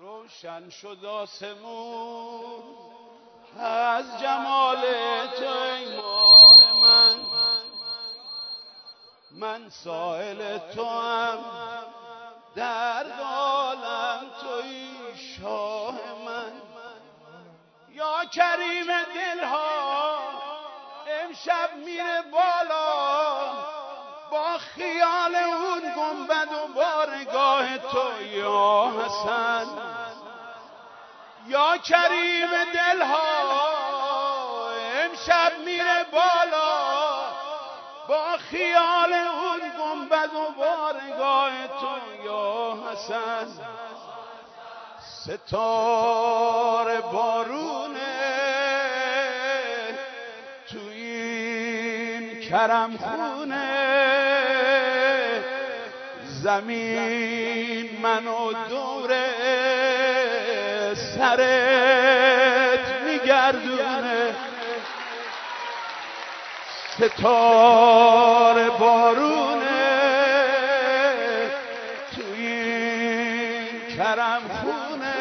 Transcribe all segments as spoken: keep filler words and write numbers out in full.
روشن شد آسمون از جمال تو ای ماه من، من سائل تو هم در عالم تویی شاه من. یا کریم دلها امشب میره بالا با خیال اون گنبد و بارگاه تو یا حسن. یا کریم دلها امشب میره بالا با خیال اون گنبد و بارگاه تو یا حسن. ستاره بارونه تو این کرم خونه، زمین منو دوره سرت میگردونه. ستاره بارونه تو این کرم خونه،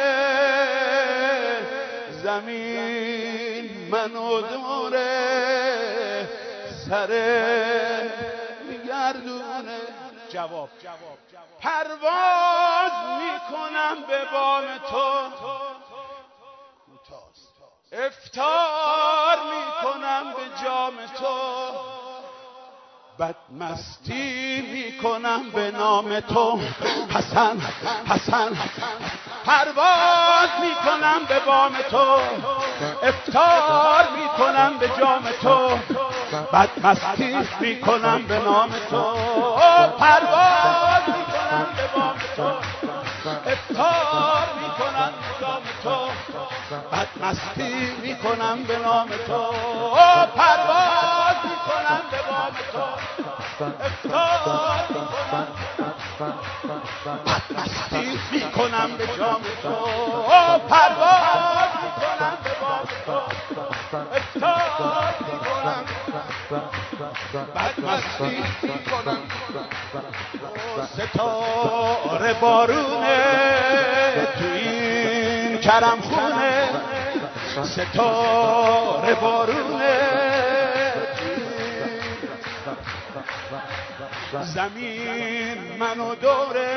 زمین منو دوره سرت میگردونه. جواب پرواز میکنم به بام تو، افطار میکنم به جام تو، بدمستی میکنم به نام تو. حسن حسن پرواز میکنم به بام تو، افطار میکنم به جام تو، بدمستی میکنم به نام تو. پرواز میکنم به بام تو، افطار میکنم به جام تو، بدمستی میکنم به نام تو. پرواز میکنم به بام تو، افطار میکنم، بدمستی میکنم به جام تو. پرواز میکنم به بام تو، افطار میکنم، بدمستی میکنم. ستاره بارونه تو این کرم خونه، ستاره بارونه زمین منو دوره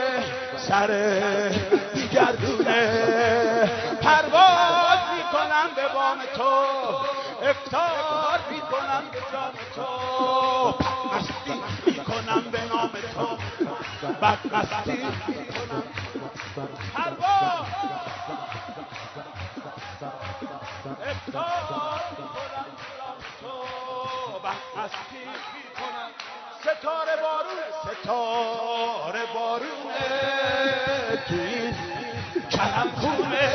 سر گردونه. پرواز میکنم به بام تو، افطار میکنم به جام تو، بدمستی میکنم به نام تو، بدمستی میکنم. پرواز افطار میکنم به جام تو، بدمستی میکنم. ستاره بارونه ستاره بارونه تو این کرم خونه،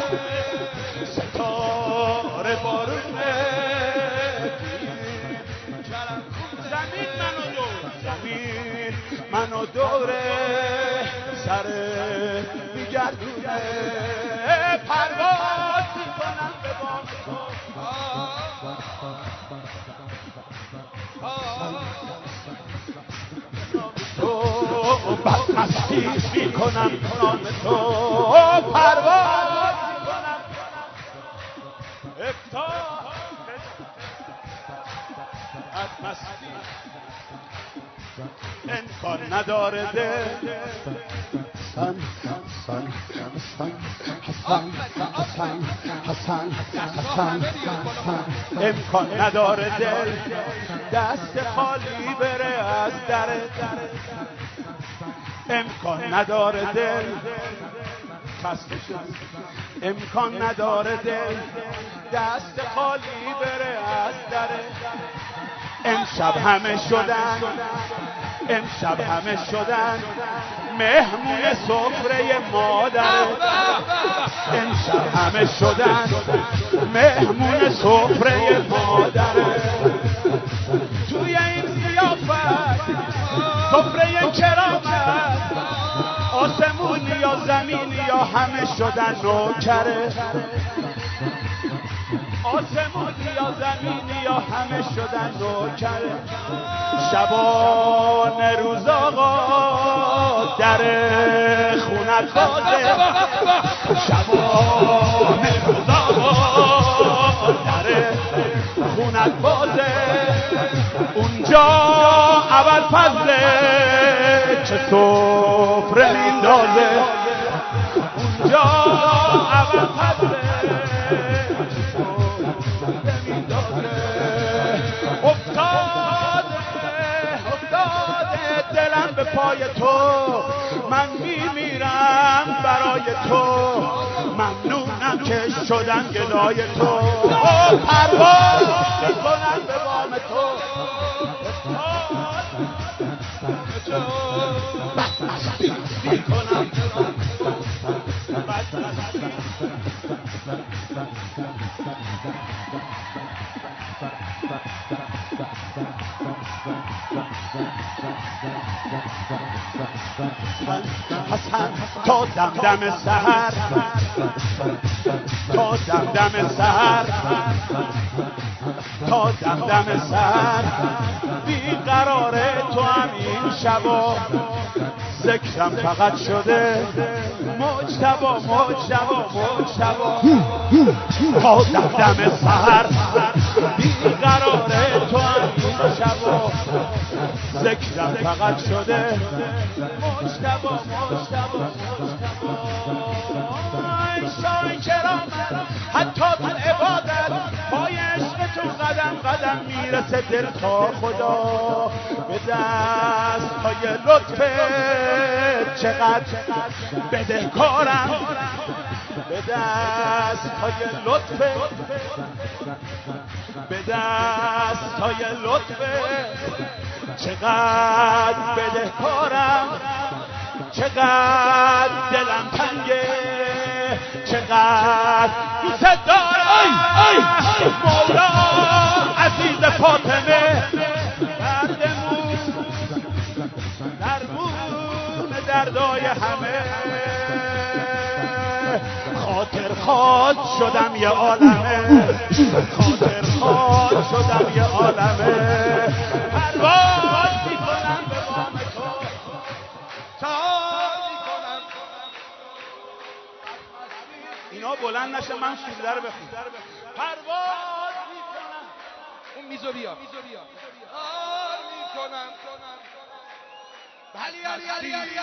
ستاره بارونه تو این کرم خونه، زمین منو دور زمین منو دوره سر میگردونه. پرواز میکنم به بام تو، بدمستی میکنم نام تو. پرواز میکنم افطار، بدمستی امکان نداره دل. حسن حسن حسن حسن حسن حسن حسن امکان نداره دل دست خالی بره از در. امکان نداره دل خسته شد، امکان نداره دل دست خالی بره از در. امشب همه شدن امشب همه شدن مهمون سفره مادر. امشب همه شدن مهمون سفره مادر. توی این ضیافت سفره کرامت، آسمون یا زمین یا همه شدن نوکره. آسمونی یا زمینی یا همه شدن نوکره. شبان روز آقا در خونت بازه، شبان روز آقا در خونت بازه. اونجا اول فضله چه سفره میندازه، اونجا اول فضله چه سفره میندازه. افتاده افتاده دلم به پای تو، من میمیرم برای تو، ممنونم که شدم گدای تو. پرواز میکنم به بام تو، میکنم حسن تا دمدم سحر، تا دمدم سحر، تا دمدم سحر بیقرار تو هم این شبا. ذکرم فقط شده مجتبا مجتبا مجتبا. تا دمدم سحر بیقرار تو هم این شبا. ذکرم فقط شده مجتبا مجتبا مجتبا. شای کرامت حتی تو عبادت پای عشق تو قدم قدم میرسه دل تا خدا. به دست های لطفت چقدر بدهکارم، به دست های لطفت، به دست های لطفت چقدر بدهکارم. چقدر دلم تنگه، چقدر دوست دارم. مولا عزیز فاطمه دردمون درمون دردای همه. خاطر خواد شدم یه عالمه، خاطر خواد شدم یه عالمه. پرواز میکنم به بام تو، تا میکنم. اینا بلند نشه من سوزه رو بخون. پرواز میکنم. اون میزو بیا آر میکنم. علی علی علی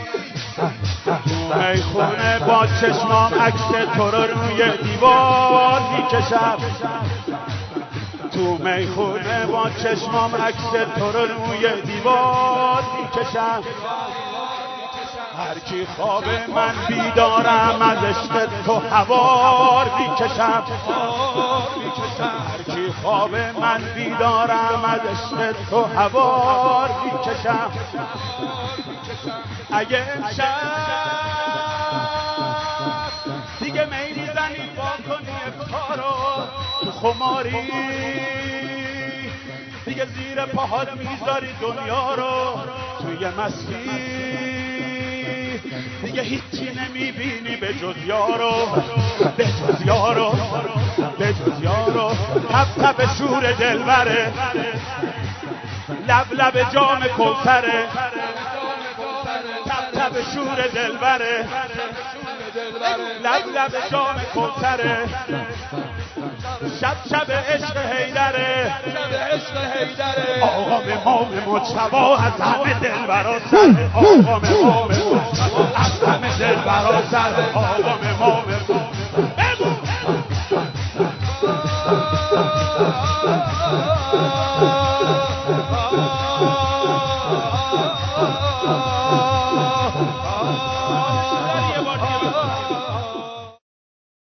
علی میخونه با چشمام عکس تو رو روی دیوار میکشم. تو میخونه با چشمام عکس تو رو روی دیوار میکشم. هر کی خواب من بیدارم از عشق تو هوار میکشم. هر کی خواب من بیدارم از عشق تو هوار میکشم. اگه امشب دیگه می میزنی با کنی افکارو تو خماری، دیگه زیر پاهات میذاری دنیا رو توی مستی، دیگه هیچی نمیبینی به جز یارو، به جز یارو، به جز یارو. تب تب شور دلبره، لب لب جام کوثره، تب تب شور دلبره، لب لب جام کوثره. شب شب عشق حیدره، آقا امام مجتبی از همه دلبرا سره، آقا امام مجتبی از همه دلبرا سره، آقا امام بگو